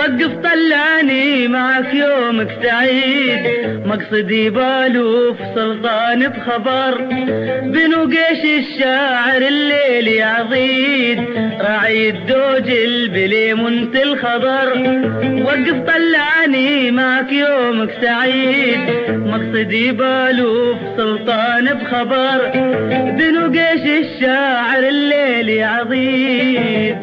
وقف طلعني معك يومك سعيد، مقصدي بالوف سلطان بخبر، بنو قيش الشاعر الليل عضيد، راعي الدوج البلي منت الخضر. وقف طلعني معك يومك سعيد، مقصدي بالوف سلطان بخبر، بنو قيش الشاعر الليل عضيد.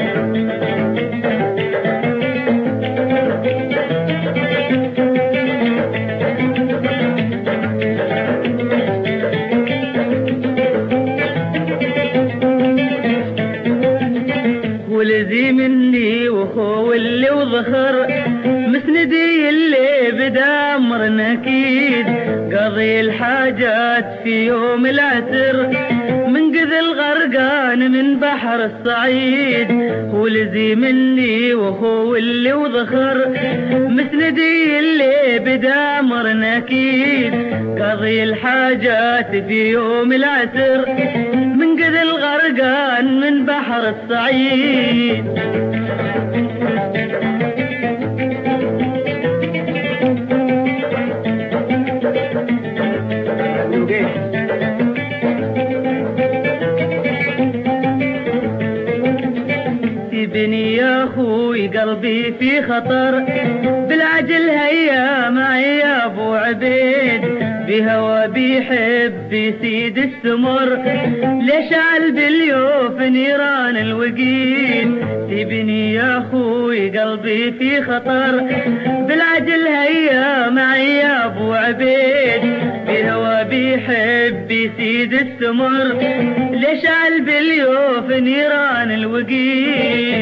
ولدي مني وخو اللي وظهر، مسندي اللي بدا امر نكيد، قاضي الحاجات في يوم العسر، من قذل غرقان من بحر الصعيد. ولدي مني وخو اللي وظهر، مسندي اللي بدا امر نكيد، قاضي الحاجات في يوم العسر، من قذل غرقان من بحر الصعيد. سيبني يا اخوي قلبي في خطر، بالعجل هيا معي يا ابو عبيد، بهوى بيحب يسيد السمر، ليشعل باليوف نيران الوقيد. سيبني يا اخوي قلبي في خطر، بالعجل هيا معي يا ابو عبيد، بهوى بيحب يسيد السمر، ليشعل باليوف نيران الوقيد.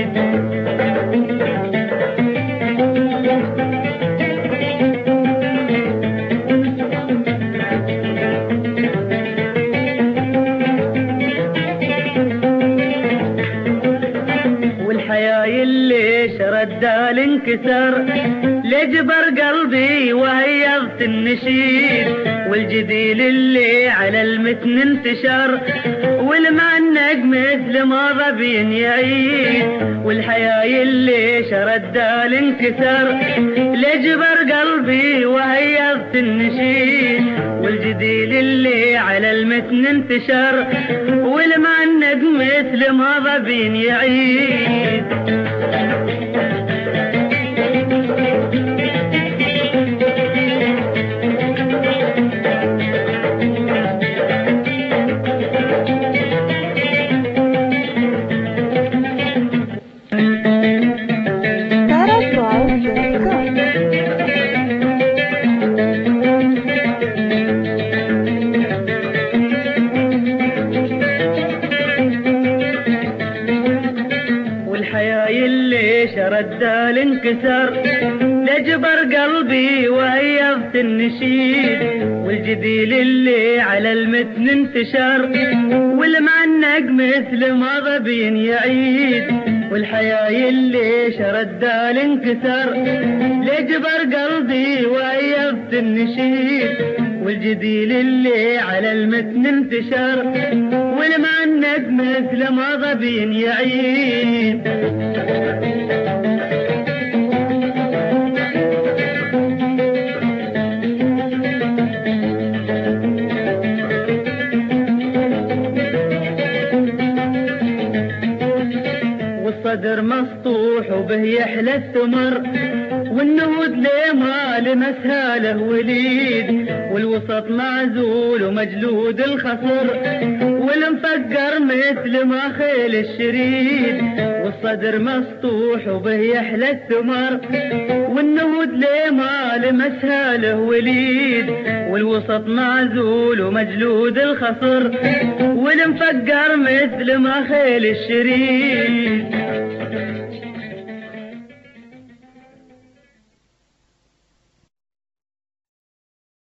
والحياة اللي شرد الانكسر، لجبر قلبي وهيضت النشيد، والجديل اللي على المتن انتشر، والمعنق مثل ما ضبين يعيد. والحياة اللي شرد الانكسر، لجبر قلبي وهيضت النشيد، والجديل اللي على المتن انتشر، والمعنق مثل ما ضبين يعيد. والحياة اللي شرد الانكسر، لجبر قلبي وهيضت النشيد، والجديل اللي على المتن انتشر، والمعنق مثل ما ضبين يعيد. والحياة اللي شرد الانكسر، لجبر قلبي وهيضت النشيد، والجديل اللي على المتن انتشر، والمعنق مثل ما ضبين يعيد. والصدر مسطوح وبه يحلى الثمر، والنهود لما لمسها له وليد، والوسط معزول ومجلود الخصر، والمفقر مثل ما خيل الشريد. والصدر مسطوح وبه يحلى الثمر، والنهود لما لمسها له وليد، والوسط معزول ومجلود الخصر، والمفقر مثل ما خيل الشريد.